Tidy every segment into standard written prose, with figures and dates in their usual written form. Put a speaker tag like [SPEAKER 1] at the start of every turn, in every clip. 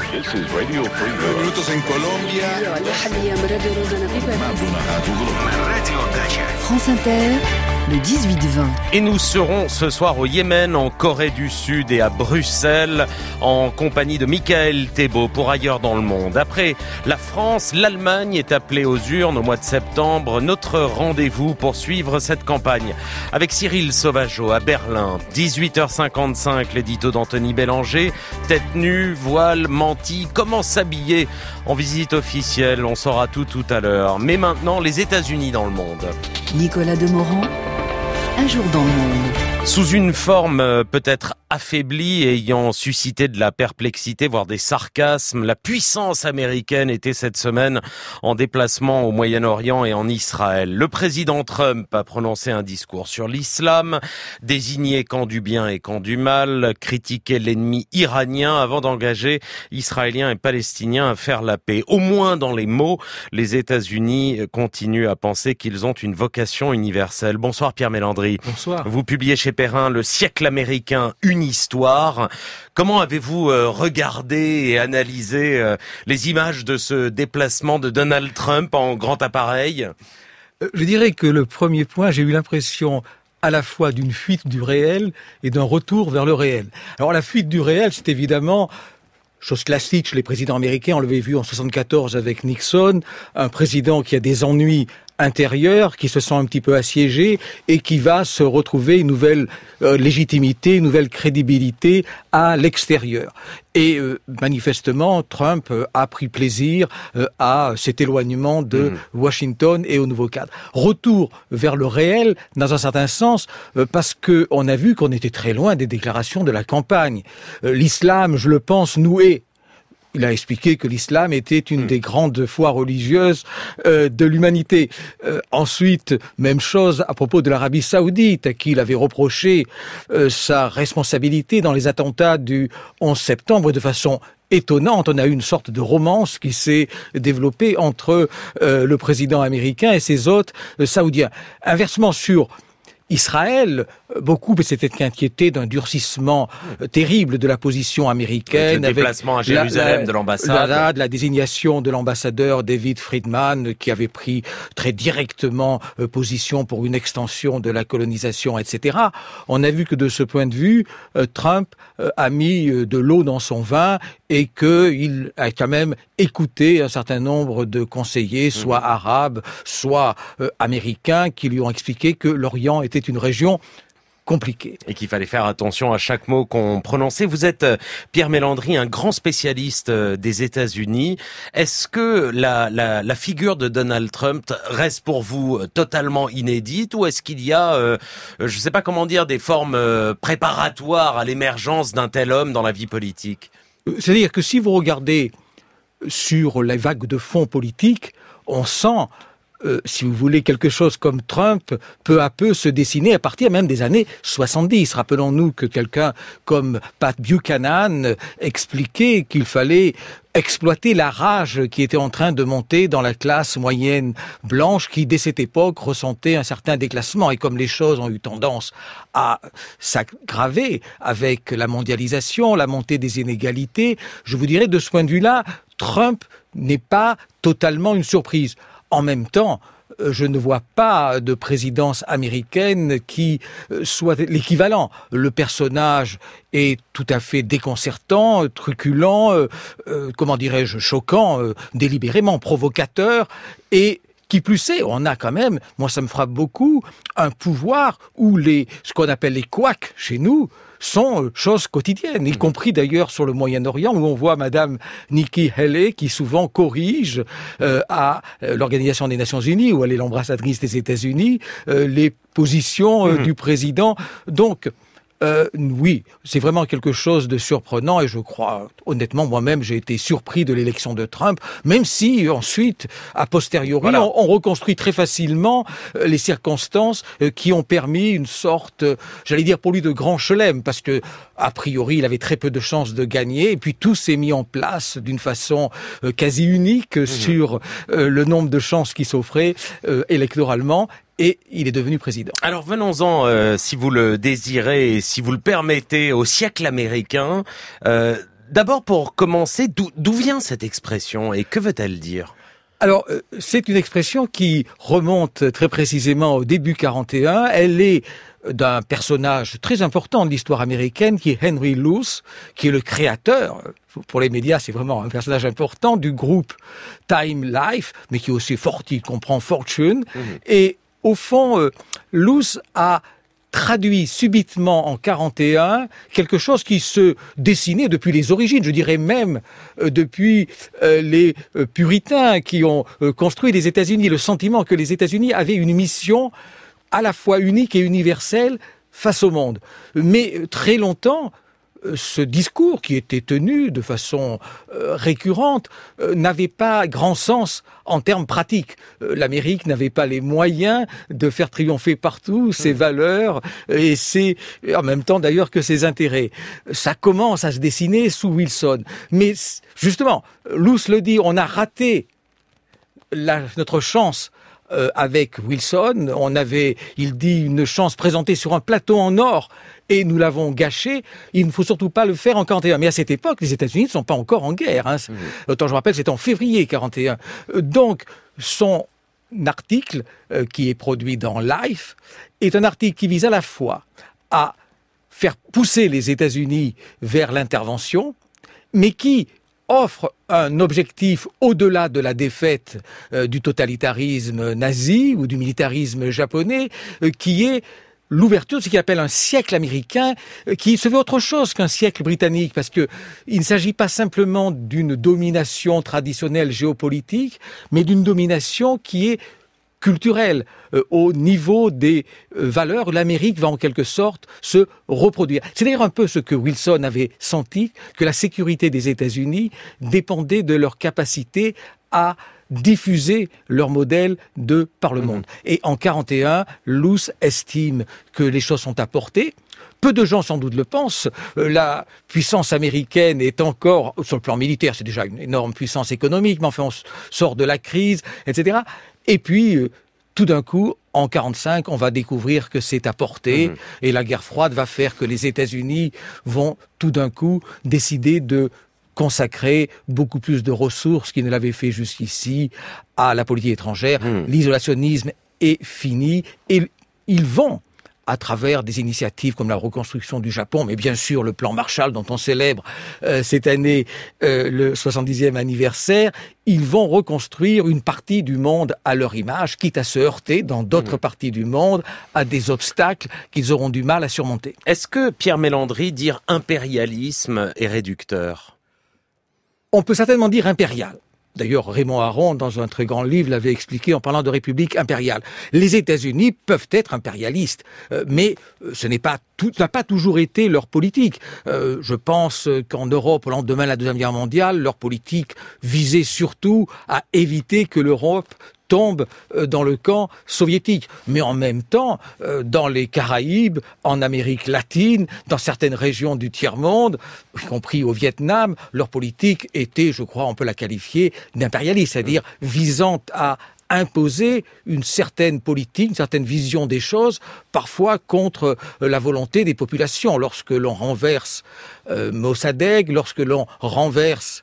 [SPEAKER 1] This is Radio Free Europe.
[SPEAKER 2] Minutos en Colombia.
[SPEAKER 3] France Inter, le 18-20.
[SPEAKER 4] Et nous serons ce soir au Yémen, en Corée du Sud et à Bruxelles, en compagnie de Michael Thébault pour Ailleurs dans le monde. Après la France, l'Allemagne est appelée aux urnes au mois de septembre. Notre rendez-vous pour suivre cette campagne avec Cyril Sauvageau à Berlin. 18h55, l'édito d'Anthony Bélanger. Tête nue, voile, menti, comment s'habiller en visite officielle, on saura tout à l'heure. Mais maintenant, les États-Unis dans le monde.
[SPEAKER 3] Nicolas Demorand, un jour dans le monde.
[SPEAKER 4] Sous une forme peut-être affaiblie et ayant suscité de la perplexité, voire des sarcasmes, la puissance américaine était cette semaine en déplacement au Moyen-Orient et en Israël. Le président Trump a prononcé un discours sur l'islam, désigné camp du bien et camp du mal, critiqué l'ennemi iranien avant d'engager Israéliens et Palestiniens à faire la paix. Au moins dans les mots, les États-Unis continuent à penser qu'ils ont une vocation universelle. Bonsoir Pierre Mélandry.
[SPEAKER 5] Bonsoir.
[SPEAKER 4] Vous publiez chez Perrin Le siècle américain, une histoire. Comment avez-vous regardé et analysé les images de ce déplacement de Donald Trump en grand appareil ?
[SPEAKER 5] Je dirais que le premier point, j'ai eu l'impression à la fois d'une fuite du réel et d'un retour vers le réel. Alors la fuite du réel, c'est évidemment chose classique chez les présidents américains. On l'avait vu en 1974 avec Nixon, un président qui a des ennuis intérieur, qui se sent un petit peu assiégé et qui va se retrouver une nouvelle légitimité, une nouvelle crédibilité à l'extérieur. Et manifestement, Trump a pris plaisir à cet éloignement de Washington et au nouveau cadre. Retour vers le réel, dans un certain sens, parce que on a vu qu'on était très loin des déclarations de la campagne. L'islam, je le pense, nous est. Il a expliqué que l'islam était une des grandes foi religieuses de l'humanité. Ensuite, même chose à propos de l'Arabie Saoudite, à qui il avait reproché sa responsabilité dans les attentats du 11 septembre de façon étonnante. On a eu une sorte de romance qui s'est développée entre le président américain et ses hôtes saoudiens. Inversement, sur Israël, beaucoup s'étaient inquiétés d'un durcissement terrible de la position américaine.
[SPEAKER 4] Avec le déplacement à Jérusalem de l'ambassade.
[SPEAKER 5] De la désignation de l'ambassadeur David Friedman, qui avait pris très directement position pour une extension de la colonisation, etc. On a vu que de ce point de vue, Trump a mis de l'eau dans son vin et qu'il a quand même écouté un certain nombre de conseillers, soit arabes, soit américains, qui lui ont expliqué que l'Orient était une région compliquée.
[SPEAKER 4] Et qu'il fallait faire attention à chaque mot qu'on prononçait. Vous êtes, Pierre Mélandry, un grand spécialiste des États-Unis. Est-ce que la figure de Donald Trump reste pour vous totalement inédite, ou est-ce qu'il y a, je ne sais pas comment dire, des formes préparatoires à l'émergence d'un tel homme dans la vie politique ?
[SPEAKER 5] C'est-à-dire que si vous regardez sur les vagues de fond politique, on sent si vous voulez, quelque chose comme Trump, peu à peu se dessiner à partir même des années 70. Rappelons-nous que quelqu'un comme Pat Buchanan expliquait qu'il fallait exploiter la rage qui était en train de monter dans la classe moyenne blanche qui, dès cette époque, ressentait un certain déclassement. Et comme les choses ont eu tendance à s'aggraver avec la mondialisation, la montée des inégalités, je vous dirais, de ce point de vue-là, Trump n'est pas totalement une surprise. En même temps, je ne vois pas de présidence américaine qui soit l'équivalent. Le personnage est tout à fait déconcertant, truculent, choquant, délibérément provocateur, et qui plus est, on a quand même, moi ça me frappe beaucoup, un pouvoir où ce qu'on appelle les couacs chez nous, sont choses quotidiennes, y compris d'ailleurs sur le Moyen-Orient, où on voit Madame Nikki Haley qui souvent corrige à l'Organisation des Nations Unies, où elle est l'ambassadrice des États-Unis, les positions du président. Donc, oui, c'est vraiment quelque chose de surprenant, et je crois, honnêtement, moi-même, j'ai été surpris de l'élection de Trump, même si ensuite, a posteriori, on reconstruit très facilement les circonstances qui ont permis une sorte, j'allais dire pour lui, de grand chelem, parce que, a priori, il avait très peu de chances de gagner, et puis tout s'est mis en place d'une façon quasi unique sur le nombre de chances qui s'offraient électoralement. Et il est devenu président.
[SPEAKER 4] Alors venons-en, si vous le désirez et si vous le permettez, au siècle américain. D'abord, pour commencer, d'où vient cette expression et que veut-elle dire ?
[SPEAKER 5] Alors, c'est une expression qui remonte très précisément au début 41. Elle est d'un personnage très important de l'histoire américaine qui est Henry Luce, qui est le créateur, pour les médias c'est vraiment un personnage important, du groupe Time Life, mais qui est aussi il comprend Fortune. Et au fond, Luce a traduit subitement en 41 quelque chose qui se dessinait depuis les origines, je dirais même depuis les puritains qui ont construit les États-Unis, le sentiment que les États-Unis avaient une mission à la fois unique et universelle face au monde. Mais très longtemps, ce discours qui était tenu de façon récurrente n'avait pas grand sens en termes pratiques. L'Amérique n'avait pas les moyens de faire triompher partout ses valeurs et en même temps d'ailleurs que ses intérêts. Ça commence à se dessiner sous Wilson. Mais justement, Luce le dit, on a raté notre chance avec Wilson. On avait, il dit, une chance présentée sur un plateau en or et nous l'avons gâché. Il ne faut surtout pas le faire en 41. Mais à cette époque, les États-Unis ne sont pas encore en guerre. Autant je rappelle, c'est en février 41. Donc, son article, qui est produit dans Life, est un article qui vise à la fois à faire pousser les États-Unis vers l'intervention, mais qui offre un objectif au-delà de la défaite du totalitarisme nazi ou du militarisme japonais, qui est l'ouverture de ce qu'il appelle un siècle américain, qui se veut autre chose qu'un siècle britannique, parce que il ne s'agit pas simplement d'une domination traditionnelle géopolitique, mais d'une domination qui est culturelle, au niveau des valeurs. L'Amérique va en quelque sorte se reproduire. C'est d'ailleurs un peu ce que Wilson avait senti, que la sécurité des États-Unis dépendait de leur capacité à diffuser leur modèle par le monde. Et en 41, Luce estime que les choses sont à portée. Peu de gens sans doute le pensent. La puissance américaine est encore, sur le plan militaire, c'est déjà une énorme puissance économique, mais enfin on sort de la crise, etc. Et puis, tout d'un coup, en 45, on va découvrir que c'est à portée, et la guerre froide va faire que les États-Unis vont tout d'un coup décider de consacrer beaucoup plus de ressources qu'ils ne l'avaient fait jusqu'ici à la politique étrangère. L'isolationnisme est fini, et ils vont, à travers des initiatives comme la reconstruction du Japon, mais bien sûr le plan Marshall dont on célèbre cette année le 70e anniversaire, ils vont reconstruire une partie du monde à leur image, quitte à se heurter dans d'autres parties du monde à des obstacles qu'ils auront du mal à surmonter.
[SPEAKER 4] Est-ce que Pierre Mélandry, dire impérialisme est réducteur ?
[SPEAKER 5] On peut certainement dire impérial. D'ailleurs, Raymond Aron, dans un très grand livre, l'avait expliqué en parlant de république impériale. Les États-Unis peuvent être impérialistes, mais ce n'a pas toujours été leur politique. Je pense qu'en Europe, au lendemain de la Deuxième Guerre mondiale, leur politique visait surtout à éviter que l'Europe tombe dans le camp soviétique. Mais en même temps, dans les Caraïbes, en Amérique latine, dans certaines régions du tiers-monde, y compris au Vietnam, leur politique était, je crois, on peut la qualifier d'impérialiste, c'est-à-dire visant à imposer une certaine politique, une certaine vision des choses, parfois contre la volonté des populations. Lorsque l'on renverse Mossadegh, lorsque l'on renverse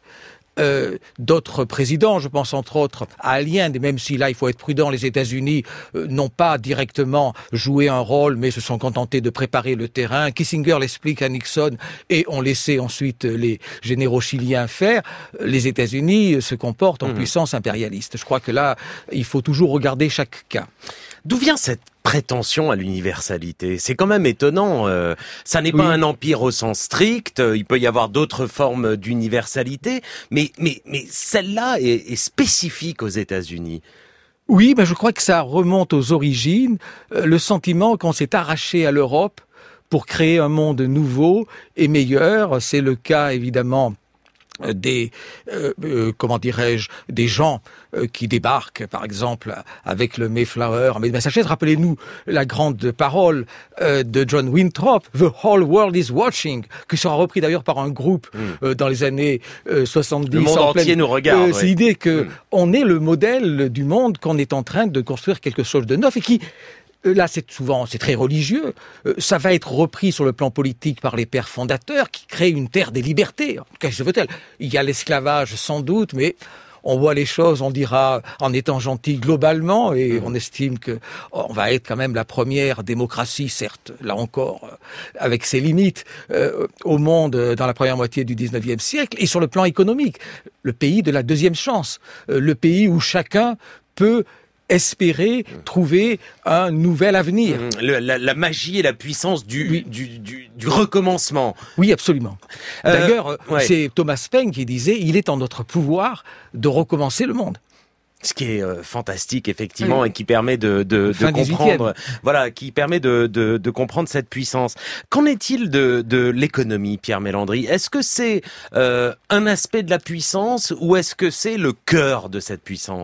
[SPEAKER 5] d'autres présidents, je pense entre autres à Allende, même si là il faut être prudent, les États-Unis n'ont pas directement joué un rôle, mais se sont contentés de préparer le terrain. Kissinger l'explique à Nixon et ont laissé ensuite les généraux chiliens faire. Les États-Unis se comportent en puissance impérialiste. Je crois que là, il faut toujours regarder chaque cas.
[SPEAKER 4] D'où vient cette prétention à l'universalité? C'est quand même étonnant. Ça n'est pas un empire au sens strict. Il peut y avoir d'autres formes d'universalité, mais celle-là est spécifique aux États-Unis.
[SPEAKER 5] Oui, je crois que ça remonte aux origines. Le sentiment qu'on s'est arraché à l'Europe pour créer un monde nouveau et meilleur. C'est le cas évidemment des des gens qui débarquent, par exemple, avec le Mayflower en Massachusetts. Rappelez-nous la grande parole de John Winthrop, « The whole world is watching », qui sera repris d'ailleurs par un groupe dans les années 70.
[SPEAKER 4] Le monde entier nous regarde.
[SPEAKER 5] C'est l'idée que on est le modèle du monde, qu'on est en train de construire quelque chose de neuf et qui Là, c'est très religieux. Ça va être repris sur le plan politique par les pères fondateurs qui créent une terre des libertés. Qu'est-ce que veut-elle ? Il y a l'esclavage sans doute, mais on voit les choses, on dira, en étant gentil globalement, et on estime que on va être quand même la première démocratie, certes, là encore, avec ses limites, au monde dans la première moitié du 19e siècle, et sur le plan économique, le pays de la deuxième chance, le pays où chacun peut espérer trouver un nouvel avenir.
[SPEAKER 4] La magie et la puissance du recommencement.
[SPEAKER 5] Oui, absolument. D'ailleurs, c'est Thomas Paine qui disait « Il est en notre pouvoir de recommencer le monde ».
[SPEAKER 4] Ce qui est fantastique, effectivement, et qui permet de comprendre, qui permet de comprendre cette puissance. Qu'en est-il de l'économie, Pierre Mélandry ? Est-ce que c'est un aspect de la puissance ou est-ce que c'est le cœur de cette puissance ?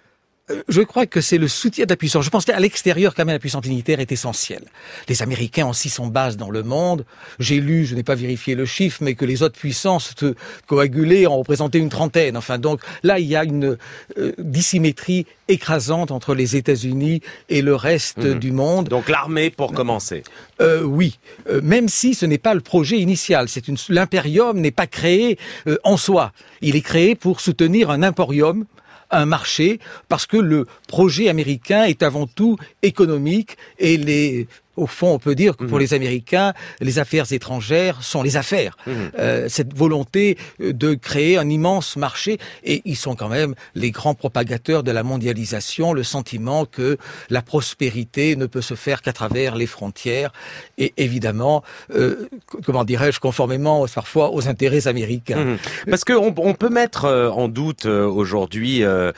[SPEAKER 5] Je crois que c'est le soutien de la puissance. Je pense qu'à l'extérieur, quand même, la puissance militaire est essentielle. Les Américains ont 600 bases dans le monde. J'ai lu, je n'ai pas vérifié le chiffre, mais que les autres puissances coagulées en représentaient une trentaine. Enfin, donc là, il y a une dissymétrie écrasante entre les États-Unis et le reste du monde.
[SPEAKER 4] Donc l'armée, pour commencer.
[SPEAKER 5] Oui, même si ce n'est pas le projet initial. L'impérium n'est pas créé en soi. Il est créé pour soutenir un emporium, un marché, parce que le projet américain est avant tout économique et au fond, on peut dire que pour les Américains, les affaires étrangères sont les affaires. Cette volonté de créer un immense marché, et ils sont quand même les grands propagateurs de la mondialisation, le sentiment que la prospérité ne peut se faire qu'à travers les frontières, et évidemment, conformément parfois aux intérêts américains.
[SPEAKER 4] Parce que on peut mettre en doute aujourd'hui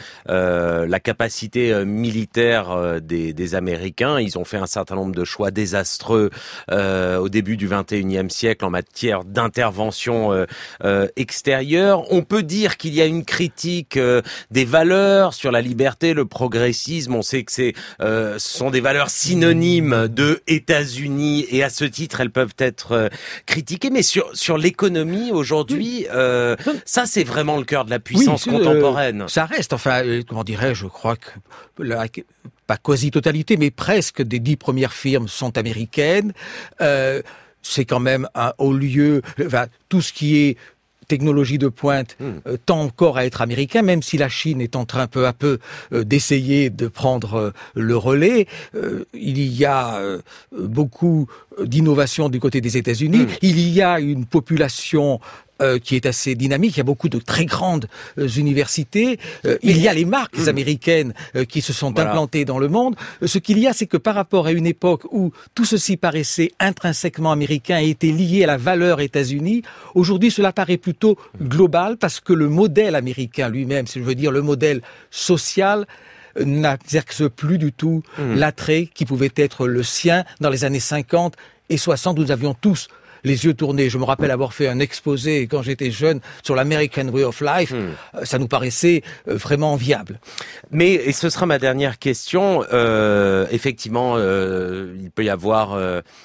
[SPEAKER 4] la capacité militaire des Américains. Ils ont fait un certain nombre de choix désastreux au début du 21e siècle en matière d'intervention extérieure. On peut dire qu'il y a une critique des valeurs sur la liberté, le progressisme. On sait que ce sont des valeurs synonymes de États-Unis et à ce titre, elles peuvent être critiquées. Mais sur l'économie aujourd'hui, ça c'est vraiment le cœur de la puissance contemporaine.
[SPEAKER 5] Ça reste, je crois que pas quasi-totalité, mais presque des 10 premières firmes sont américaines. C'est quand même un haut lieu. Tout ce qui est technologie de pointe tend encore à être américain, même si la Chine est en train peu à peu d'essayer de prendre le relais. Il y a beaucoup d'innovation du côté des États-Unis. Il y a une population qui est assez dynamique. Il y a beaucoup de très grandes universités. Il y a les marques américaines qui se sont implantées dans le monde. Ce qu'il y a, c'est que par rapport à une époque où tout ceci paraissait intrinsèquement américain et était lié à la valeur États-Unis, aujourd'hui cela paraît plutôt global parce que le modèle américain lui-même, si je veux dire le modèle social, n'exerce plus du tout l'attrait qui pouvait être le sien dans les années 50 et 60 où nous avions tous les yeux tournés. Je me rappelle avoir fait un exposé quand j'étais jeune sur l'American Way of Life. Ça nous paraissait vraiment viable.
[SPEAKER 4] Mais, et ce sera ma dernière question, effectivement, il peut y avoir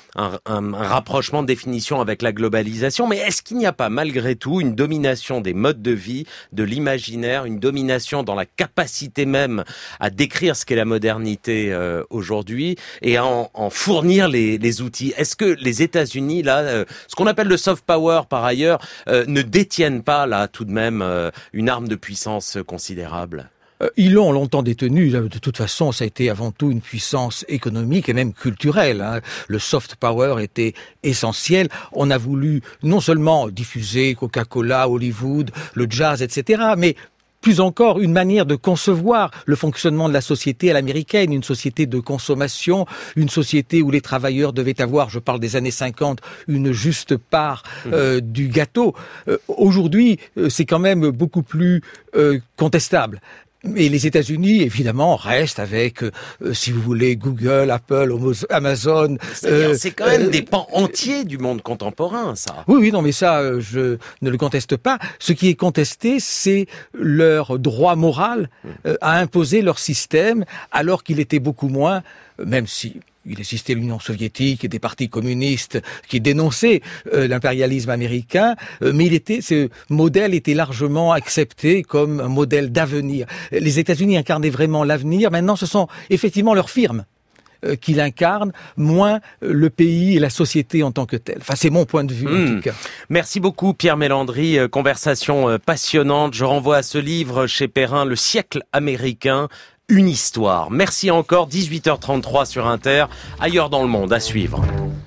[SPEAKER 4] un rapprochement de définition avec la globalisation, mais est-ce qu'il n'y a pas malgré tout une domination des modes de vie, de l'imaginaire, une domination dans la capacité même à décrire ce qu'est la modernité aujourd'hui et à en fournir les outils? Est-ce que les États-Unis, là, ce qu'on appelle le soft power par ailleurs, ne détiennent pas là tout de même une arme de puissance considérable?
[SPEAKER 5] Ils l'ont longtemps détenu. De toute façon, ça a été avant tout une puissance économique et même culturelle. Le soft power était essentiel. On a voulu non seulement diffuser Coca-Cola, Hollywood, le jazz, etc., mais plus encore, une manière de concevoir le fonctionnement de la société à l'américaine, une société de consommation, une société où les travailleurs devaient avoir, je parle des années 50, une juste part du gâteau. Aujourd'hui, c'est quand même beaucoup plus contestable. Et les États-Unis, évidemment, restent avec, si vous voulez, Google, Apple, Amazon.
[SPEAKER 4] C'est quand même des pans entiers du monde contemporain, ça.
[SPEAKER 5] Oui, non, mais ça, je ne le conteste pas. Ce qui est contesté, c'est leur droit moral à imposer leur système, alors qu'il était beaucoup moins, même si il existait l'Union soviétique et des partis communistes qui dénonçaient l'impérialisme américain, mais ce modèle était largement accepté comme un modèle d'avenir. Les États-Unis incarnaient vraiment l'avenir. Maintenant, ce sont effectivement leurs firmes qu'il incarne, moins le pays et la société en tant que tel. Enfin, c'est mon point de vue en tout cas.
[SPEAKER 4] Merci beaucoup Pierre Mélandry, conversation passionnante. Je renvoie à ce livre chez Perrin, Le siècle américain, une histoire. Merci encore, 18h33 sur Inter, ailleurs dans le monde, à suivre.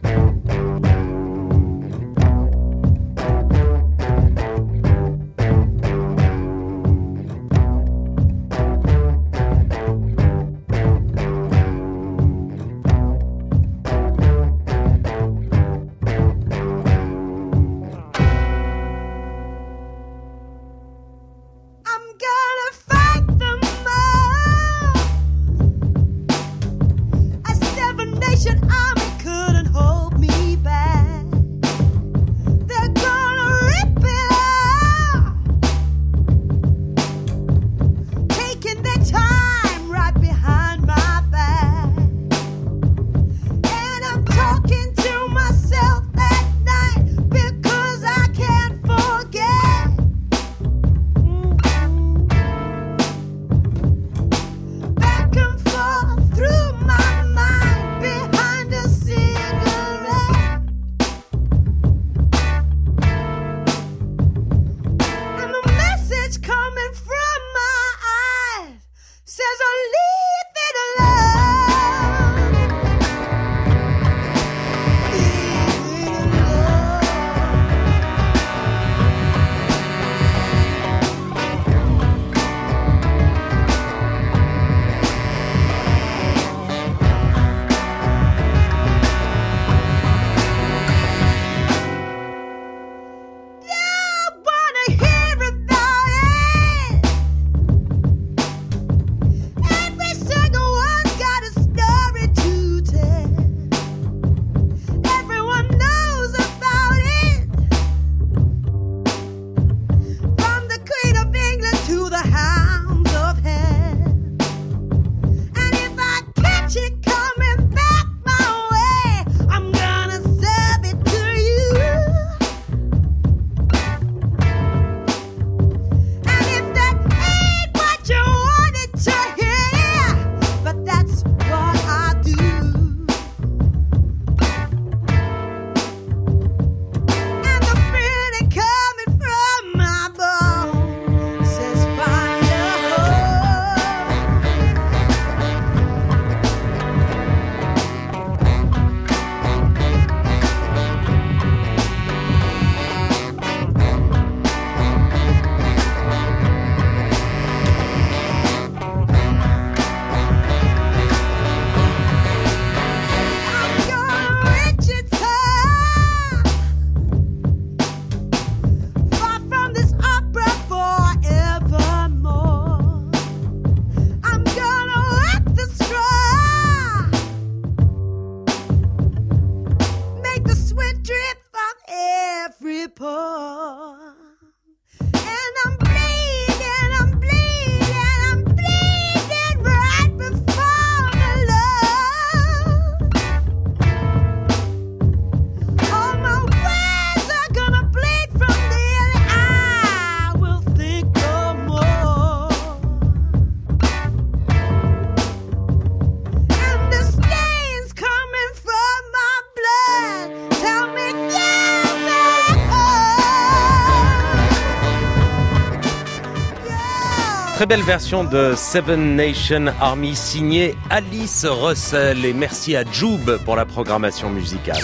[SPEAKER 4] Très belle version de Seven Nation Army signée Alice Russell. Et merci à Joub pour la programmation musicale.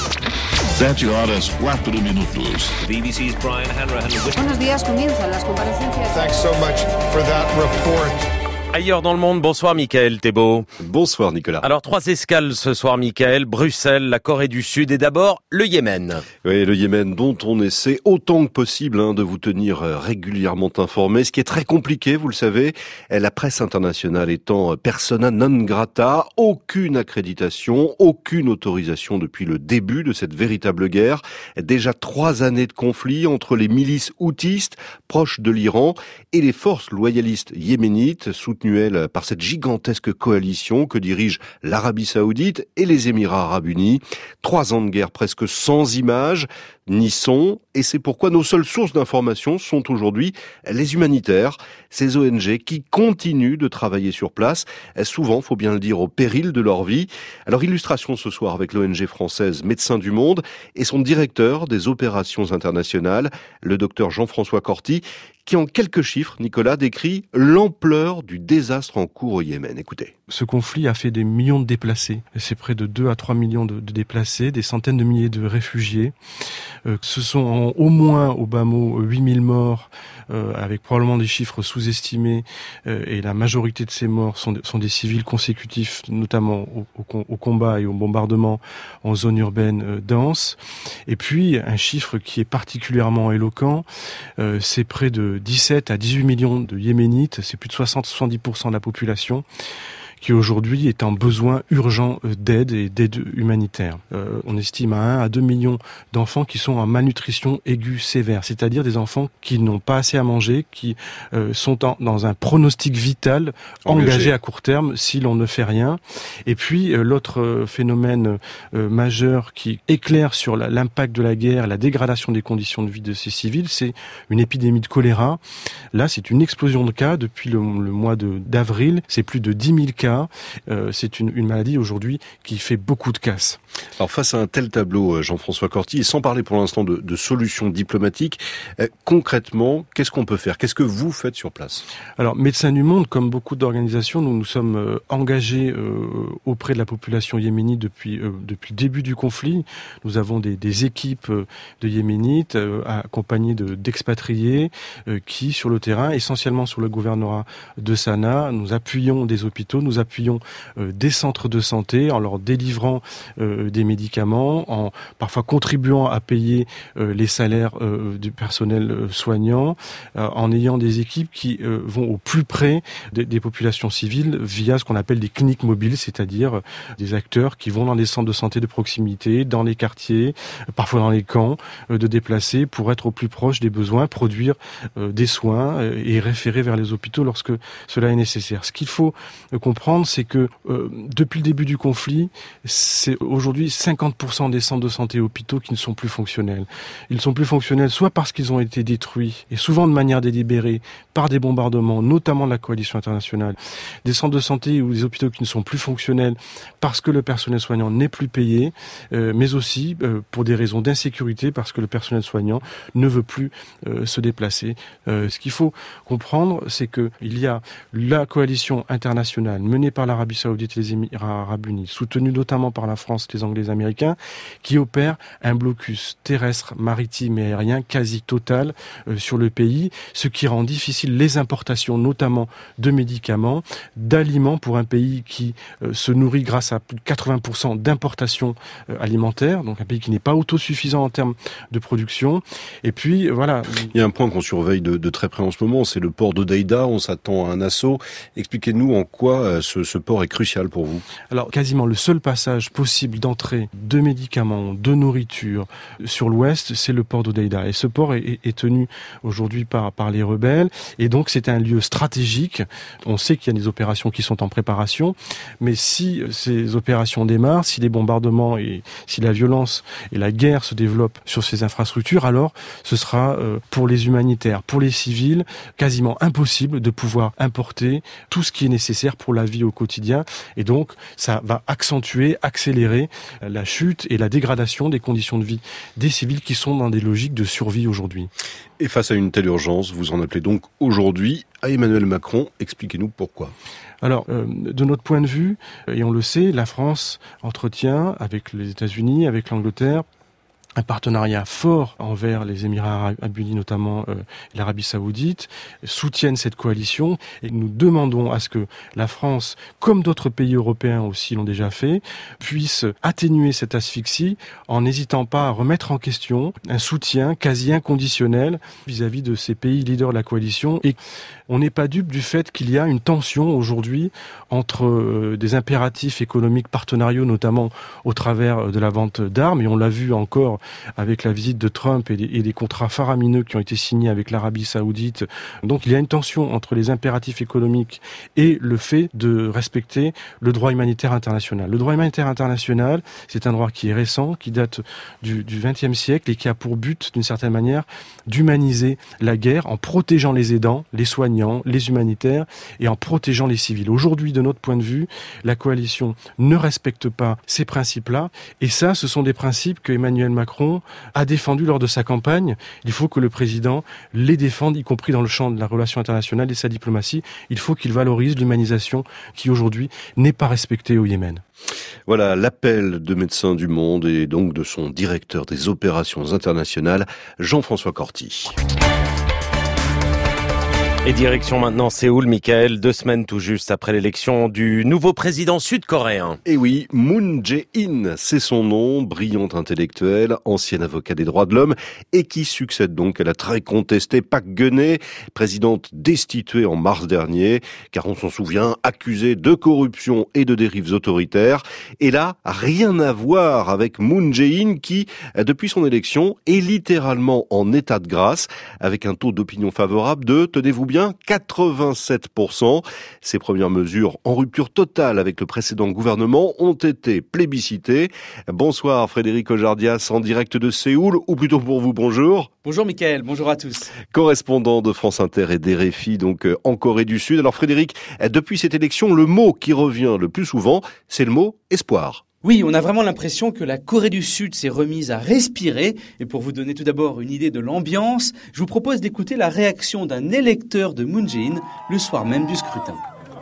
[SPEAKER 1] 7:04 minutos.
[SPEAKER 2] BBC's Brian Hanrahan.
[SPEAKER 6] Buenos días, comienzan las comparecencias.
[SPEAKER 7] Thanks so much for that report.
[SPEAKER 4] Ailleurs dans le monde, bonsoir Mickaël Thébault.
[SPEAKER 8] Bonsoir Nicolas.
[SPEAKER 4] Alors 3 escales ce soir Mickaël, Bruxelles, la Corée du Sud et d'abord le Yémen.
[SPEAKER 8] Oui, le Yémen dont on essaie autant que possible de vous tenir régulièrement informé, ce qui est très compliqué, vous le savez, la presse internationale étant persona non grata, aucune accréditation, aucune autorisation depuis le début de cette véritable guerre. Déjà 3 années de conflit entre les milices houthistes proches de l'Iran et les forces loyalistes yéménites soutenues par cette gigantesque coalition que dirigent l'Arabie Saoudite et les Émirats Arabes Unis. 3 ans de guerre presque sans images, n'y sont, et c'est pourquoi nos seules sources d'information sont aujourd'hui les humanitaires, ces ONG qui continuent de travailler sur place, souvent, faut bien le dire, au péril de leur vie. Alors, illustration ce soir avec l'ONG française Médecins du Monde et son directeur des opérations internationales, le docteur Jean-François Corti, qui en quelques chiffres, Nicolas, décrit l'ampleur du désastre en cours au Yémen. Écoutez.
[SPEAKER 2] Ce conflit a fait des millions de déplacés. C'est près de 2 à 3 millions de déplacés, des centaines de milliers de réfugiés. Ce sont au moins, au bas mot, 8000 morts, avec probablement des chiffres sous-estimés. Et la majorité de ces morts sont des civils consécutifs, notamment au combat et au bombardement en zone urbaine dense. Et puis, un chiffre qui est particulièrement éloquent, c'est près de 17 à 18 millions de Yéménites, c'est plus de 60-70% de la population, qui aujourd'hui est en besoin urgent d'aide et d'aide humanitaire. On estime à 1 à 2 millions d'enfants qui sont en malnutrition aiguë sévère, c'est-à-dire des enfants qui n'ont pas assez à manger, qui sont dans un pronostic vital engagé à court terme si l'on ne fait rien. Et puis l'autre phénomène majeur qui éclaire sur l'impact de la guerre, la dégradation des conditions de vie de ces civils, c'est une épidémie de choléra. Là, c'est une explosion de cas depuis le mois d'avril, c'est plus de 10 000 cas. C'est une maladie aujourd'hui qui fait beaucoup de casse.
[SPEAKER 8] Alors face à un tel tableau, Jean-François Corti, et sans parler pour l'instant de solutions diplomatiques, concrètement, qu'est-ce qu'on peut faire? Qu'est-ce que vous faites sur place? Alors, Médecins du Monde, comme beaucoup d'organisations, nous sommes engagés auprès de la population yéménite depuis le début du conflit. Nous avons des équipes de Yéménites accompagnées d'expatriés qui, sur le terrain, essentiellement sur le gouvernorat de Sanaa, nous appuyons des hôpitaux, nous appuyons des centres de santé en leur délivrant des médicaments, en parfois contribuant à payer les salaires du personnel soignant, en ayant des équipes qui vont au plus près des populations civiles via ce qu'on appelle des cliniques mobiles, c'est-à-dire des acteurs qui vont dans des centres de santé de proximité, dans les quartiers, parfois dans les camps de déplacés pour être au plus proche des besoins, produire des soins et référer vers les hôpitaux lorsque cela est nécessaire. Ce qu'il faut comprendre, c'est que depuis le début du conflit, c'est aujourd'hui 50% des centres de santé et hôpitaux qui ne sont plus fonctionnels. Ils ne sont plus fonctionnels soit parce qu'ils ont été détruits, et souvent de manière délibérée, par des bombardements, notamment de la coalition internationale. Des centres de santé ou des hôpitaux qui ne sont plus fonctionnels parce que le personnel soignant n'est plus payé, mais aussi pour des raisons d'insécurité, parce que le personnel soignant ne veut plus se déplacer. Ce qu'il faut comprendre, c'est que il y a la coalition internationale menée par l'Arabie Saoudite et les Émirats Arabes Unis, soutenue notamment par la France, les Anglais et les Américains, qui opèrent un blocus terrestre, maritime et aérien quasi total sur le pays, ce qui rend difficile les importations, notamment de médicaments, d'aliments pour un pays qui se nourrit grâce à plus de 80% d'importations alimentaires, donc un pays qui n'est pas autosuffisant en termes de production. Et puis, voilà. Il y a un point qu'on surveille de très près en ce moment, c'est le port d'Hodeïda. On s'attend à un assaut. Expliquez-nous en quoi ce port est crucial pour vous.
[SPEAKER 2] Alors, quasiment le seul passage possible d'entrée de médicaments, de nourriture sur l'ouest, c'est le port d'Hodeïda. Et ce port est tenu aujourd'hui par les rebelles. Et donc, c'est un lieu stratégique. On sait qu'il y a des opérations qui sont en préparation. Mais si ces opérations démarrent, si les bombardements et si la violence et la guerre se développent sur ces infrastructures, alors ce sera pour les humanitaires, pour les civils, quasiment impossible de pouvoir importer tout ce qui est nécessaire pour la vie au quotidien. Et donc, ça va accentuer, accélérer la chute et la dégradation des conditions de vie des civils qui sont dans des logiques de survie aujourd'hui.
[SPEAKER 8] Et face à une telle urgence, vous en appelez donc aujourd'hui à Emmanuel Macron. Expliquez-nous pourquoi.
[SPEAKER 2] Alors, de notre point de vue, et on le sait, la France entretient avec les États-Unis, avec l'Angleterre, un partenariat fort envers les Émirats Arabes Unis, notamment l'Arabie Saoudite, soutiennent cette coalition et nous demandons à ce que la France, comme d'autres pays européens aussi l'ont déjà fait, puisse atténuer cette asphyxie en n'hésitant pas à remettre en question un soutien quasi inconditionnel vis-à-vis de ces pays leaders de la coalition. Et on n'est pas dupe du fait qu'il y a une tension aujourd'hui entre des impératifs économiques partenariaux, notamment au travers de la vente d'armes, et on l'a vu encore avec la visite de Trump et des contrats faramineux qui ont été signés avec l'Arabie Saoudite. Donc il y a une tension entre les impératifs économiques et le fait de respecter le droit humanitaire international. Le droit humanitaire international, c'est un droit qui est récent, qui date du XXe siècle et qui a pour but, d'une certaine manière, d'humaniser la guerre en protégeant les aidants, les soignants, les humanitaires et en protégeant les civils. Aujourd'hui, de notre point de vue, la coalition ne respecte pas ces principes-là et ça, ce sont des principes que Emmanuel Macron a défendus lors de sa campagne. Il faut que le président les défende, y compris dans le champ de la relation internationale et sa diplomatie. Il faut qu'il valorise l'humanisation qui aujourd'hui n'est pas respectée au Yémen.
[SPEAKER 8] Voilà l'appel de Médecins du Monde et donc de son directeur des opérations internationales, Jean-François Corti.
[SPEAKER 4] Et direction maintenant Séoul, Michael, 2 semaines tout juste après l'élection du nouveau président sud-coréen.
[SPEAKER 8] Et oui, Moon Jae-in, c'est son nom, brillant intellectuel, ancien avocat des droits de l'homme et qui succède donc à la très contestée Park Geun-hye, présidente destituée en mars dernier, car on s'en souvient, accusée de corruption et de dérives autoritaires. Et là, rien à voir avec Moon Jae-in qui, depuis son élection, est littéralement en état de grâce, avec un taux d'opinion favorable de, tenez-vous bien, 87%. Ces premières mesures en rupture totale avec le précédent gouvernement ont été plébiscitées. Bonsoir Frédéric Ojardias en direct de Séoul, ou plutôt pour vous, bonjour.
[SPEAKER 9] Bonjour Mickaël, bonjour à tous.
[SPEAKER 8] Correspondant de France Inter et d'RFI, donc en Corée du Sud. Alors Frédéric, depuis cette élection, le mot qui revient le plus souvent, c'est le mot espoir.
[SPEAKER 9] Oui, on a vraiment l'impression que la Corée du Sud s'est remise à respirer. Et pour vous donner tout d'abord une idée de l'ambiance, je vous propose d'écouter la réaction d'un électeur de Moon Jae-in le soir même du scrutin.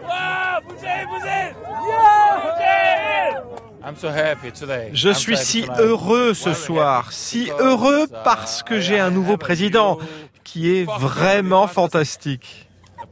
[SPEAKER 10] Je suis si heureux ce soir, si heureux parce que j'ai un nouveau président qui est vraiment fantastique.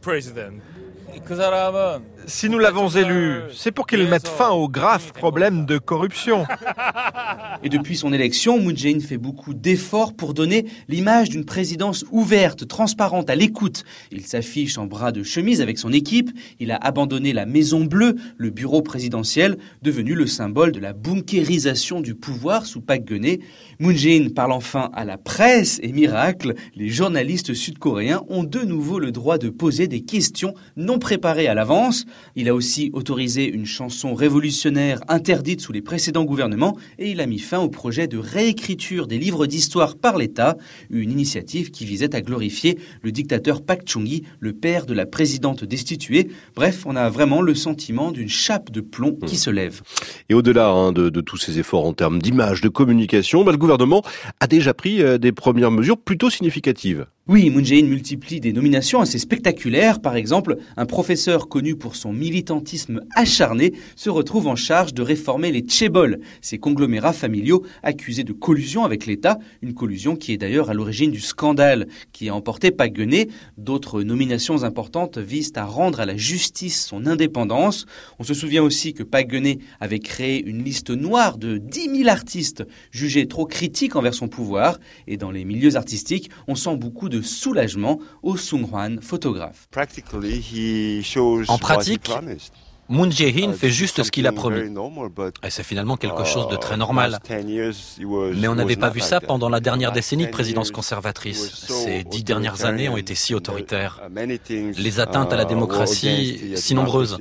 [SPEAKER 10] Si nous l'avons élu, c'est pour qu'il mette fin aux graves problèmes de corruption.
[SPEAKER 9] Et depuis son élection, Moon Jae-in fait beaucoup d'efforts pour donner l'image d'une présidence ouverte, transparente, à l'écoute. Il s'affiche en bras de chemise avec son équipe. Il a abandonné la Maison Bleue, le bureau présidentiel, devenu le symbole de la bunkérisation du pouvoir sous Park Geun-hye. Moon Jae-in parle enfin à la presse et miracle, les journalistes sud-coréens ont de nouveau le droit de poser des questions non préparées à l'avance. Il a aussi autorisé une chanson révolutionnaire interdite sous les précédents gouvernements et il a mis fin au projet de réécriture des livres d'histoire par l'État, une initiative qui visait à glorifier le dictateur Park Chung-hee, le père de la présidente destituée. Bref, on a vraiment le sentiment d'une chape de plomb qui se lève.
[SPEAKER 8] Et au-delà de tous ces efforts en termes d'image, de communication, le gouvernement a déjà pris des premières mesures plutôt significatives.
[SPEAKER 9] Oui, Moon Jae-in multiplie des nominations assez spectaculaires. Par exemple, un professeur connu pour son militantisme acharné se retrouve en charge de réformer les chaebol, ces conglomérats familiaux accusés de collusion avec l'État, une collusion qui est d'ailleurs à l'origine du scandale qui a emporté Park Geun-hye. D'autres nominations importantes visent à rendre à la justice son indépendance. On se souvient aussi que Park Geun-hye avait créé une liste noire de 10 000 artistes jugés trop critiques envers son pouvoir. Et dans les milieux artistiques, on sent beaucoup de soulagement au Sung-hwan, photographe.
[SPEAKER 10] En pratique, Moon Jae-in fait juste ce qu'il a promis. Et c'est finalement quelque chose de très normal. Mais on n'avait pas vu ça pendant la dernière décennie de présidence conservatrice. Ces 10 dernières années ont été si autoritaires. Les atteintes à la démocratie, si nombreuses.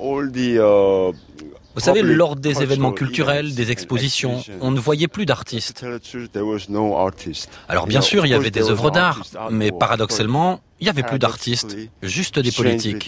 [SPEAKER 10] Vous savez, lors des événements culturels, des expositions, on ne voyait plus d'artistes. Alors bien sûr, il y avait des œuvres d'art, mais paradoxalement, il n'y avait plus d'artistes, juste des politiques.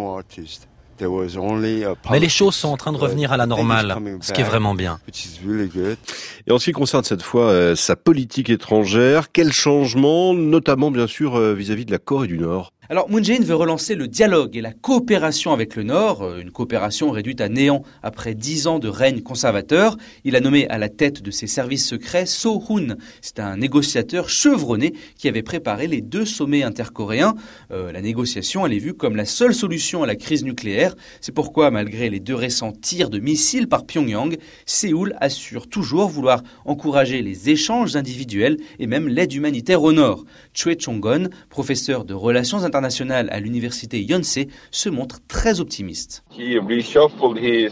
[SPEAKER 10] Mais les choses sont en train de revenir à la normale, ce qui est vraiment bien.
[SPEAKER 8] Et en ce qui concerne cette fois sa politique étrangère, quel changement, notamment bien sûr vis-à-vis de la Corée du Nord ?
[SPEAKER 9] Alors Moon Jae-in veut relancer le dialogue et la coopération avec le Nord, une coopération réduite à néant après 10 ans de règne conservateur. Il a nommé à la tête de ses services secrets So Hoon. C'est un négociateur chevronné qui avait préparé les 2 sommets intercoréens. La négociation, elle est vue comme la seule solution à la crise nucléaire. C'est pourquoi, malgré les 2 récents tirs de missiles par Pyongyang, Séoul assure toujours vouloir encourager les échanges individuels et même l'aide humanitaire au Nord. Choi Chong-gon, professeur de relations internationales à l'université Yonsei, se montre très optimiste.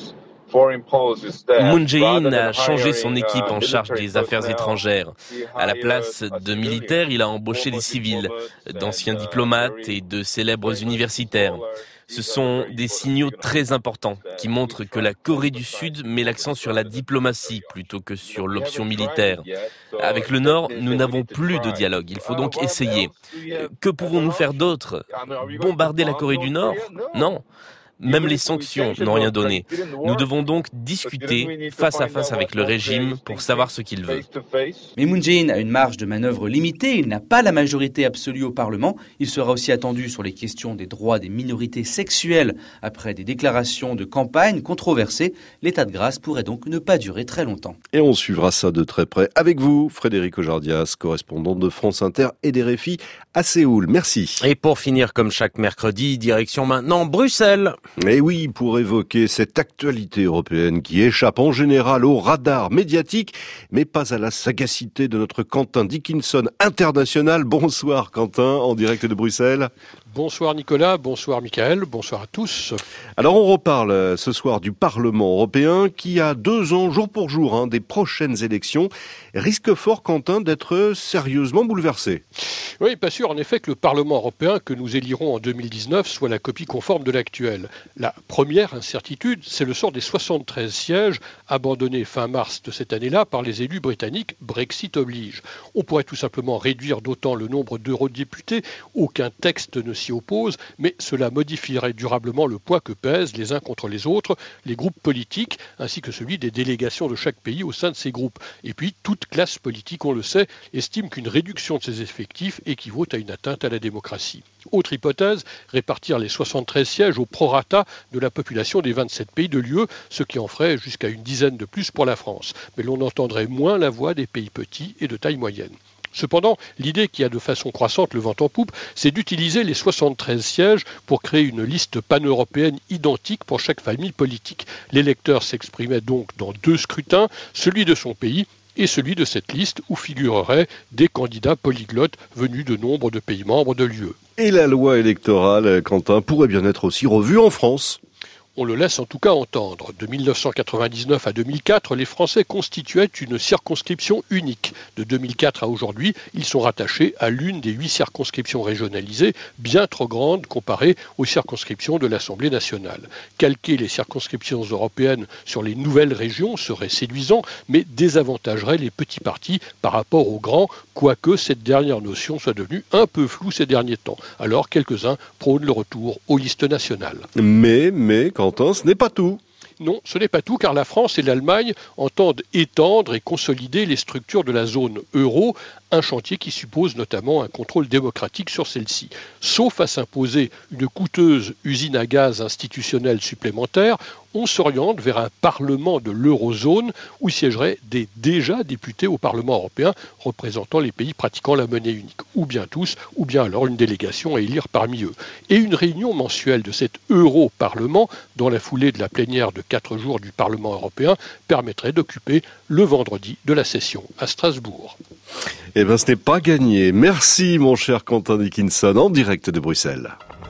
[SPEAKER 4] Moon Jae-in a changé son équipe en charge des affaires étrangères. À la place de militaires, il a embauché des civils, d'anciens diplomates et de célèbres universitaires. Ce sont des signaux très importants qui montrent que la Corée du Sud met l'accent sur la diplomatie plutôt que sur l'option militaire. Avec le Nord, nous n'avons plus de dialogue. Il faut donc essayer. Que pouvons-nous faire d'autre ? Bombarder la Corée du Nord ? Non. Même les sanctions n'ont rien donné. Nous devons donc discuter face à face avec le régime pour savoir ce qu'il veut.
[SPEAKER 9] Mais Moon Jae-in a une marge de manœuvre limitée. Il n'a pas la majorité absolue au Parlement. Il sera aussi attendu sur les questions des droits des minorités sexuelles. Après des déclarations de campagne controversées, l'état de grâce pourrait donc ne pas durer très longtemps.
[SPEAKER 8] Et on suivra ça de très près avec vous, Frédéric Ojardias, correspondant de France Inter et d'RFI à Séoul. Merci.
[SPEAKER 4] Et pour finir, comme chaque mercredi, direction maintenant Bruxelles.
[SPEAKER 8] Et oui, pour évoquer cette actualité européenne qui échappe en général au radar médiatique, mais pas à la sagacité de notre Quentin Dickinson international. Bonsoir Quentin, en direct de Bruxelles.
[SPEAKER 11] Bonsoir Nicolas, bonsoir Michael, bonsoir à tous.
[SPEAKER 8] Alors on reparle ce soir du Parlement européen qui a 2 ans, jour pour jour, des prochaines élections. Risque fort, Quentin, d'être sérieusement bouleversé.
[SPEAKER 11] Oui, pas sûr en effet que le Parlement européen que nous élirons en 2019 soit la copie conforme de l'actuel. La première incertitude, c'est le sort des 73 sièges abandonnés fin mars de cette année-là par les élus britanniques, Brexit oblige. On pourrait tout simplement réduire d'autant le nombre d'eurodéputés, aucun texte ne s'y oppose, mais cela modifierait durablement le poids que pèsent les uns contre les autres les groupes politiques, ainsi que celui des délégations de chaque pays au sein de ces groupes. Et puis, toute classe politique, on le sait, estime qu'une réduction de ses effectifs équivaut à une atteinte à la démocratie. Autre hypothèse, répartir les 73 sièges au prorata de la population des 27 pays de l'UE, ce qui en ferait jusqu'à une dizaine de plus pour la France. Mais l'on entendrait moins la voix des pays petits et de taille moyenne. Cependant, l'idée qui a de façon croissante le vent en poupe, c'est d'utiliser les 73 sièges pour créer une liste pan-européenne identique pour chaque famille politique. L'électeur s'exprimait donc dans 2 scrutins, celui de son pays et celui de cette liste où figureraient des candidats polyglottes venus de nombre de pays membres de l'UE.
[SPEAKER 8] Et la loi électorale, Quentin, pourrait bien être aussi revue en France ?
[SPEAKER 11] On le laisse en tout cas entendre. De 1999 à 2004, les Français constituaient une circonscription unique. De 2004 à aujourd'hui, ils sont rattachés à l'une des 8 circonscriptions régionalisées, bien trop grandes comparées aux circonscriptions de l'Assemblée nationale. Calquer les circonscriptions européennes sur les nouvelles régions serait séduisant, mais désavantagerait les petits partis par rapport aux grands, quoique cette dernière notion soit devenue un peu floue ces derniers temps. Alors quelques-uns prônent le retour aux listes nationales.
[SPEAKER 8] Mais Quentin, ce n'est pas tout.
[SPEAKER 11] Non, ce n'est pas tout, car la France et l'Allemagne entendent étendre et consolider les structures de la zone euro, un chantier qui suppose notamment un contrôle démocratique sur celle-ci. Sauf à s'imposer une coûteuse usine à gaz institutionnelle supplémentaire, on s'oriente vers un parlement de l'eurozone où siégeraient des déjà députés au Parlement européen représentant les pays pratiquant la monnaie unique, ou bien tous, ou bien alors une délégation à élire parmi eux. Et une réunion mensuelle de cet Euro-Parlement, dans la foulée de la plénière de 4 jours du Parlement européen, permettrait d'occuper le vendredi de la session à Strasbourg.
[SPEAKER 8] Eh bien, ce n'est pas gagné. Merci, mon cher Quentin Dickinson, en direct de Bruxelles.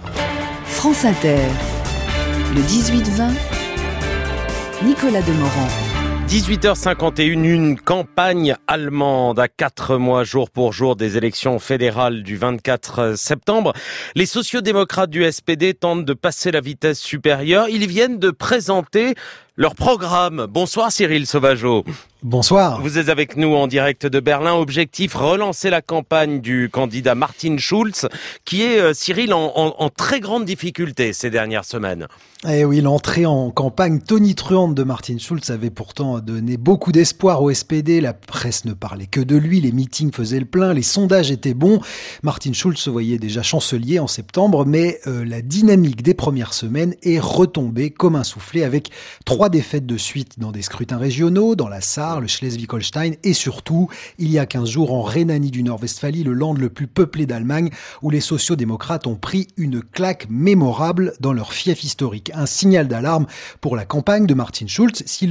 [SPEAKER 3] France Inter, le 18-20, Nicolas Demorand.
[SPEAKER 4] 18h51, une campagne allemande à 4 mois jour pour jour des élections fédérales du 24 septembre. Les sociodémocrates du SPD tentent de passer la vitesse supérieure. Ils viennent de présenter leur programme. Bonsoir Cyril Sauvageau.
[SPEAKER 12] Bonsoir.
[SPEAKER 4] Vous êtes avec nous en direct de Berlin. Objectif, relancer la campagne du candidat Martin Schulz, qui est, Cyril, en très grande difficulté ces dernières semaines.
[SPEAKER 12] Eh oui, l'entrée en campagne tonitruante de Martin Schulz avait pourtant donné beaucoup d'espoir au SPD. La presse ne parlait que de lui, les meetings faisaient le plein, les sondages étaient bons. Martin Schulz se voyait déjà chancelier en septembre, mais la dynamique des premières semaines est retombée comme un soufflet avec 3 défaites de suite dans des scrutins régionaux, dans la Sarre, le Schleswig-Holstein et surtout, il y a 15 jours en Rhénanie du Nord-Westphalie, le land le plus peuplé d'Allemagne, où les sociodémocrates ont pris une claque mémorable dans leur fief historique. Un signal d'alarme pour la campagne de Martin Schulz s'il veut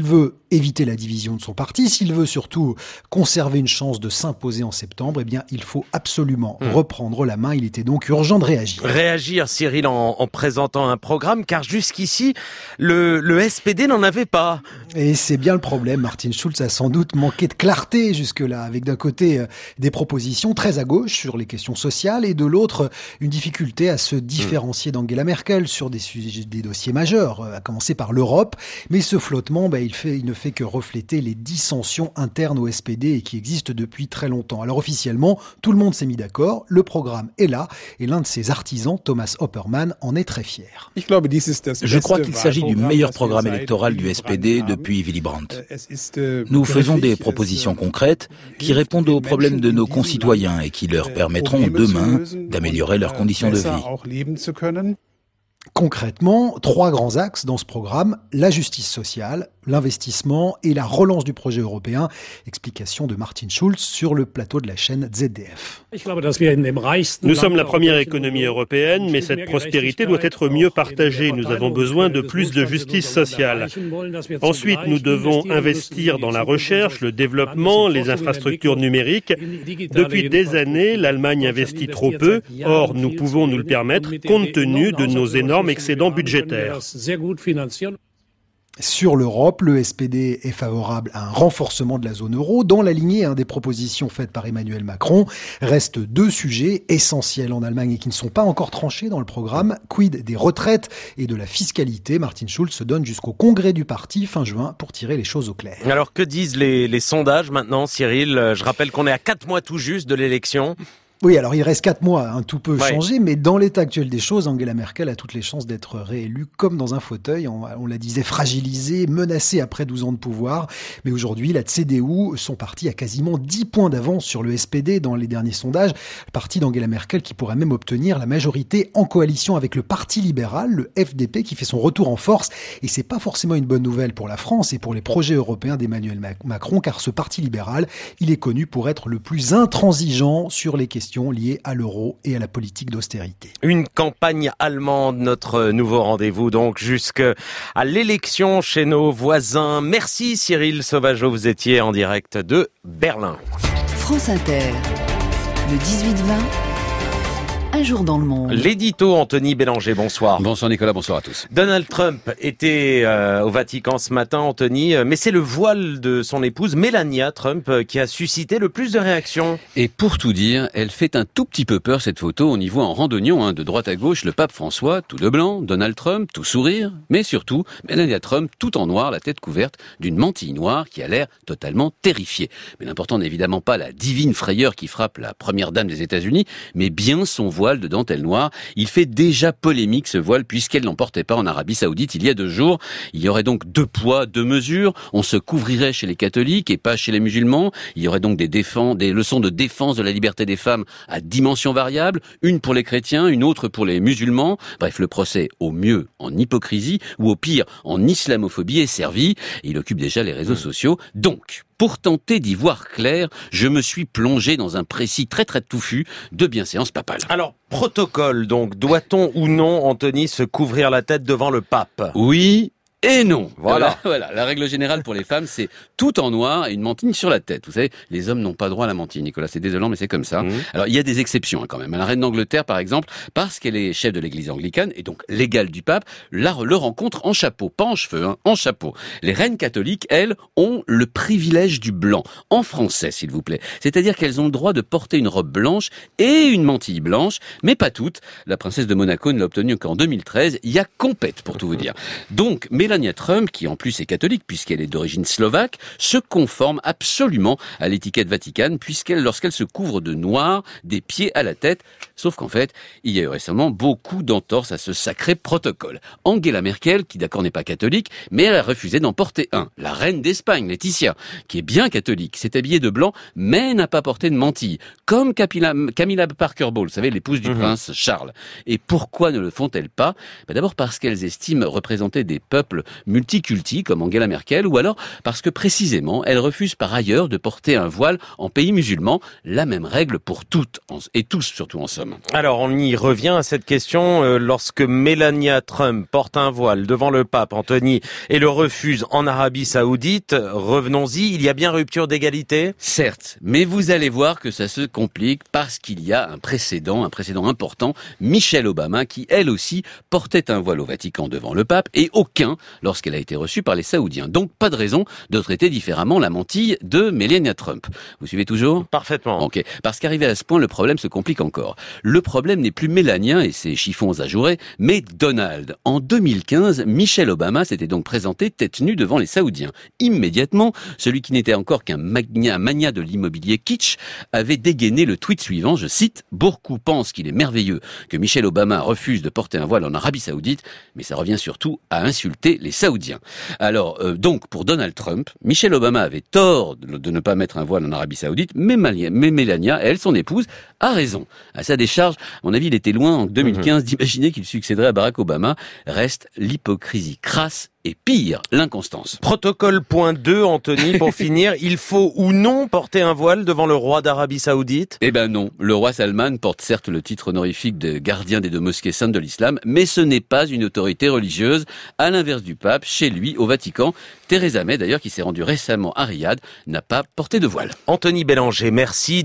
[SPEAKER 12] éviter la division de son parti, s'il veut surtout conserver une chance de s'imposer en septembre, eh bien, il faut absolument reprendre la main. Il était donc urgent de réagir.
[SPEAKER 4] Réagir, Cyril, en présentant un programme, car jusqu'ici, le SPD n'en avait pas.
[SPEAKER 12] Et c'est bien le problème. Martin Schulz a sans doute manqué de clarté jusque-là, avec d'un côté des propositions très à gauche sur les questions sociales et de l'autre une difficulté à se différencier d'Angela Merkel sur des dossiers majeurs, à commencer par l'Europe. Mais ce flottement, il ne fait que refléter les dissensions internes au SPD et qui existent depuis très longtemps. Alors officiellement, tout le monde s'est mis d'accord, le programme est là et l'un de ses artisans, Thomas Oppermann, en est très fier.
[SPEAKER 13] Je crois qu'il s'agit du meilleur programme électoral du SPD depuis Willy Brandt. Nous faisons des propositions concrètes qui répondent aux problèmes de nos concitoyens et qui leur permettront demain d'améliorer leurs conditions de vie.
[SPEAKER 12] Concrètement, 3 grands axes dans ce programme, la justice sociale, l'investissement et la relance du projet européen. Explication de Martin Schulz sur le plateau de la chaîne ZDF.
[SPEAKER 14] Nous sommes la première économie européenne, mais cette prospérité doit être mieux partagée. Nous avons besoin de plus de justice sociale. Ensuite, nous devons investir dans la recherche, le développement, les infrastructures numériques. Depuis des années, l'Allemagne investit trop peu. Or, nous pouvons nous le permettre compte tenu de nos énormes excédents budgétaires.
[SPEAKER 12] Sur l'Europe, le SPD est favorable à un renforcement de la zone euro. Dans la lignée des propositions faites par Emmanuel Macron, restent 2 sujets essentiels en Allemagne et qui ne sont pas encore tranchés dans le programme. Quid des retraites et de la fiscalité? Martin Schulz se donne jusqu'au congrès du parti fin juin pour tirer les choses au clair.
[SPEAKER 4] Alors que disent les sondages maintenant, Cyril? Je rappelle qu'on est à 4 mois tout juste de l'élection.
[SPEAKER 12] Oui, alors il reste 4 mois, tout peut changer, mais dans l'état actuel des choses, Angela Merkel a toutes les chances d'être réélue comme dans un fauteuil. On la disait fragilisée, menacée après 12 ans de pouvoir. Mais aujourd'hui, la CDU, son parti a quasiment 10 points d'avance sur le SPD dans les derniers sondages. Le parti d'Angela Merkel qui pourrait même obtenir la majorité en coalition avec le Parti libéral, le FDP, qui fait son retour en force. Et c'est pas forcément une bonne nouvelle pour la France et pour les projets européens d'Emmanuel Macron, car ce Parti libéral, il est connu pour être le plus intransigeant sur les questions liées à l'euro et à la politique d'austérité.
[SPEAKER 4] Une campagne allemande, notre nouveau rendez-vous donc jusqu'à l'élection chez nos voisins. Merci Cyril Sauvageau, vous étiez en direct de Berlin.
[SPEAKER 3] France Inter, le 18-20. Un jour dans le monde.
[SPEAKER 4] L'édito, Anthony Bélanger, bonsoir.
[SPEAKER 15] Bonsoir Nicolas, bonsoir à tous.
[SPEAKER 4] Donald Trump était au Vatican ce matin, Anthony, mais c'est le voile de son épouse Melania Trump qui a suscité le plus de réactions.
[SPEAKER 15] Et pour tout dire, elle fait un tout petit peu peur cette photo. On y voit en randonnion, de droite à gauche, le pape François, tout de blanc, Donald Trump, tout sourire, mais surtout Melania Trump, tout en noir, la tête couverte d'une mantille noire qui a l'air totalement terrifiée. Mais l'important n'est évidemment pas la divine frayeur qui frappe la première dame des États-Unis, mais bien son voile de dentelle noire. Il fait déjà polémique ce voile puisqu'elle n'en portait pas en Arabie Saoudite il y a 2 jours. Il y aurait donc 2 poids, 2 mesures. On se couvrirait chez les catholiques et pas chez les musulmans. Il y aurait donc des leçons de défense de la liberté des femmes à dimension variable. Une pour les chrétiens, une autre pour les musulmans. Bref, le procès au mieux en hypocrisie ou au pire en islamophobie est servi. Il occupe déjà les réseaux sociaux. Donc, pour tenter d'y voir clair, je me suis plongé dans un précis très touffu de bienséance papale.
[SPEAKER 4] Alors, protocole donc, doit-on ou non, Anthony, se couvrir la tête devant le pape?
[SPEAKER 15] Oui et non. Voilà. La règle générale pour les femmes, c'est tout en noir et une mantille sur la tête. Vous savez, les hommes n'ont pas droit à la mantille, Nicolas. C'est désolant, mais c'est comme ça. Alors, il y a des exceptions quand même. La reine d'Angleterre, par exemple, parce qu'elle est chef de l'église anglicane et donc légale du pape, le rencontre en chapeau, pas en cheveux, en chapeau. Les reines catholiques, elles, ont le privilège du blanc. En français, s'il vous plaît. C'est-à-dire qu'elles ont le droit de porter une robe blanche et une mantille blanche, mais pas toutes. La princesse de Monaco ne l'a obtenue qu'en 2013. Il y a compète, pour tout vous dire. Donc, Melania Trump, qui en plus est catholique puisqu'elle est d'origine slovaque, se conforme absolument à l'étiquette vaticane lorsqu'elle se couvre de noir des pieds à la tête. Sauf qu'en fait, il y a eu récemment beaucoup d'entorses à ce sacré protocole. Angela Merkel, qui d'accord n'est pas catholique, mais elle a refusé d'en porter un. La reine d'Espagne, Laetitia, qui est bien catholique, s'est habillée de blanc, mais n'a pas porté de mantille. Comme Camilla Parker Bowles, vous savez, l'épouse du prince Charles. Et pourquoi ne le font-elles pas? D'abord parce qu'elles estiment représenter des peuples responsables multiculti comme Angela Merkel, ou alors parce que précisément, elle refuse par ailleurs de porter un voile en pays musulman. La même règle pour toutes et tous, surtout en somme.
[SPEAKER 4] Alors, on y revient à cette question. Lorsque Melania Trump porte un voile devant le pape, Anthony, et le refuse en Arabie Saoudite, revenons-y, il y a bien rupture d'égalité ?
[SPEAKER 15] Certes, mais vous allez voir que ça se complique parce qu'il y a un précédent important, Michelle Obama, qui elle aussi portait un voile au Vatican devant le pape, et aucun lorsqu'elle a été reçue par les Saoudiens. Donc pas de raison de traiter différemment la mantille de Melania Trump. Vous suivez toujours ?
[SPEAKER 4] Parfaitement.
[SPEAKER 15] Ok. Parce qu'arrivé à ce point, le problème se complique encore. Le problème n'est plus Melania et ses chiffons ajourés, mais Donald. En 2015, Michelle Obama s'était donc présentée tête nue devant les Saoudiens. Immédiatement, celui qui n'était encore qu'un mania de l'immobilier kitsch avait dégainé le tweet suivant, je cite, « Beaucoup pensent qu'il est merveilleux que Michelle Obama refuse de porter un voile en Arabie Saoudite, mais ça revient surtout à insulter les Saoudiens. » Alors, donc, pour Donald Trump, Michelle Obama avait tort de ne pas mettre un voile en Arabie Saoudite, mais Melania, elle, son épouse, a raison. À sa décharge, à mon avis, il était loin en 2015 d'imaginer qu'il succéderait à Barack Obama. Reste l'hypocrisie crasse et pire, l'inconstance.
[SPEAKER 4] Protocole point 2, Anthony, pour finir, il faut ou non porter un voile devant le roi d'Arabie Saoudite ?
[SPEAKER 15] Eh ben non, le roi Salman porte certes le titre honorifique de gardien des deux mosquées saintes de l'islam, mais ce n'est pas une autorité religieuse, à l'inverse du pape, chez lui, au Vatican. Theresa May, d'ailleurs, qui s'est rendue récemment à Riyad, n'a pas porté de voile.
[SPEAKER 4] Anthony Bélanger, merci.